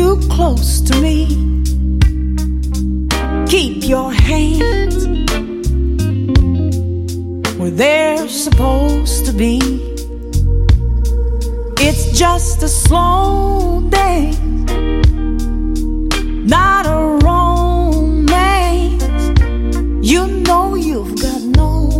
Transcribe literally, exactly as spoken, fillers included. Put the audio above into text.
too close to me. Keep your hands where they're supposed to be. It's just a slow day